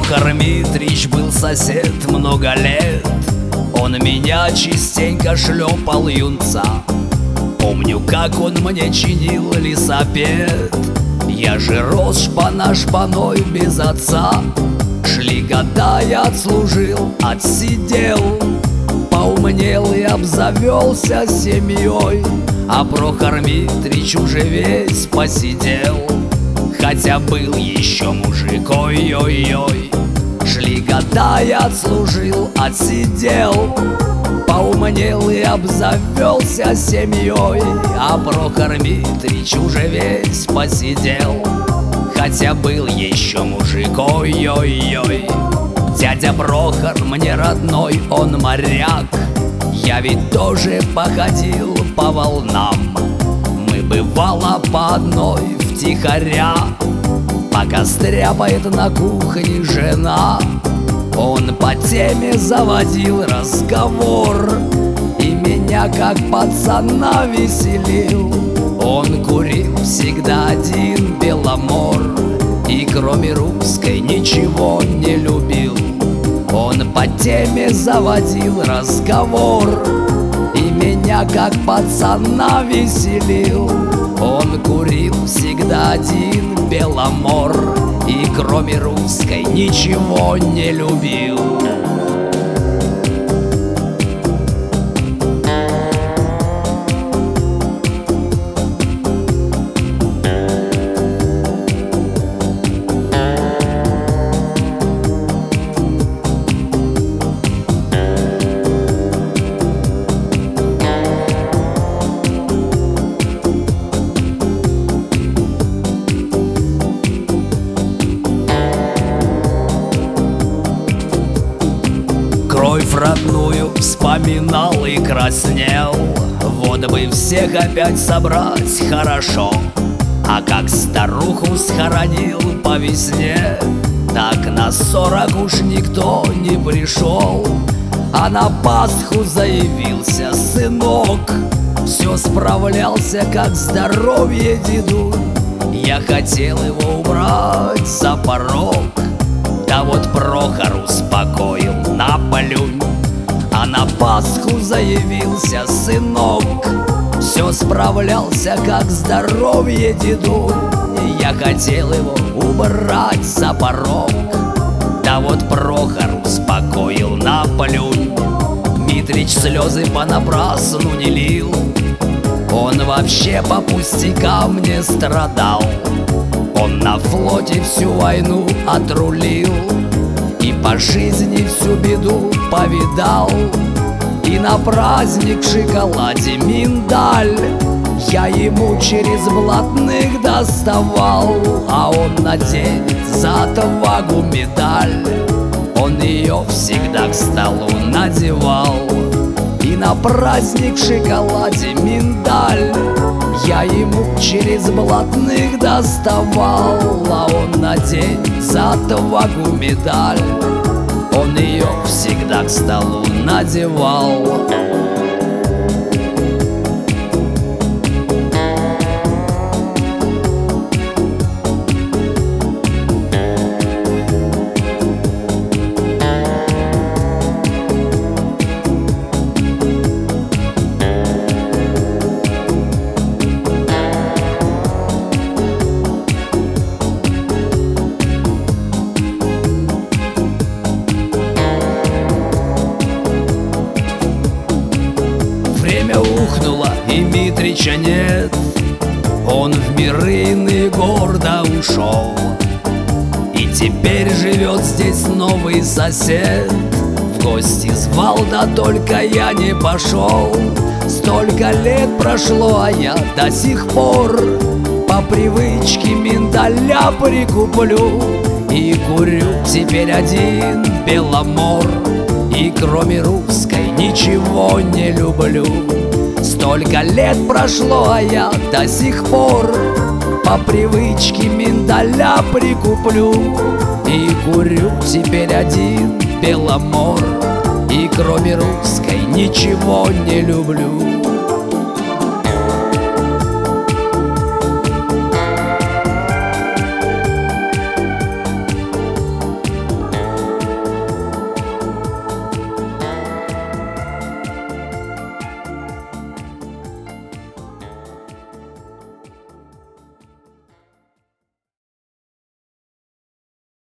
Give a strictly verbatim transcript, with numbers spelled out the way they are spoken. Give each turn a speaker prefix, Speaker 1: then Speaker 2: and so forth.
Speaker 1: Прохор Митрич был сосед много лет. Он меня частенько шлепал, юнца. Помню, как он мне чинил лесопед. Я же рос шпана-шпаной без отца. Шли года, я отслужил, отсидел, поумнел и обзавелся семьей. А Прохор Митрич уже весь посидел, хотя был еще мужик, ой-ой-ой. Шли года, я отслужил, отсидел, поумнел и обзавелся семьей. А Прохор Митрич уже весь посидел, хотя был еще мужик, ой-ой-ой. Дядя Прохор мне родной, он моряк. Я ведь тоже походил по волнам. Мы бывало по одной втихаря, пока стряпает на кухне жена. Он по теме заводил разговор и меня как пацана веселил. Он курил всегда один Беломор и кроме русской ничего не любил. Он по теме заводил разговор и меня как пацана веселил. Он курил всегда один Беломор и кроме русской ничего не любил. Кровь родную вспоминал и краснел. Вот бы всех опять собрать хорошо. А как старуху схоронил по весне, так на сорок уж никто не пришел. А на Пасху заявился сынок, все справлялся, как здоровье деду. Я хотел его убрать за порог, да вот Прохор успокоил: наплюнь. А на Пасху заявился сынок, все справлялся, как здоровье деду. Я хотел его убрать за порог, да вот Прохор успокоил: наплюнь. Митрич слезы понапрасну не лил, он вообще по пустякам не страдал. Он на флоте всю войну отрулил и по жизни всю беду повидал. И на праздник в шоколаде миндаль я ему через блатных доставал. А он наденет за отвагу медаль, он ее всегда к столу надевал. И на праздник в шоколаде миндаль я ему через блатных доставал. А он наденет за отвагу медаль, он ее всегда к столу надевал. Время ухнуло, и Митрича нет, он в миры иные гордо ушел. И теперь живет здесь новый сосед, в гости звал, да только я не пошел. Столько лет прошло, а я до сих пор по привычке миндаля прикуплю. И курю теперь один Беломор, и кроме русской ничего не люблю. Столько лет прошло, а я до сих пор по привычке миндаля прикуплю. И курю теперь один Беломор, и кроме русской ничего не люблю.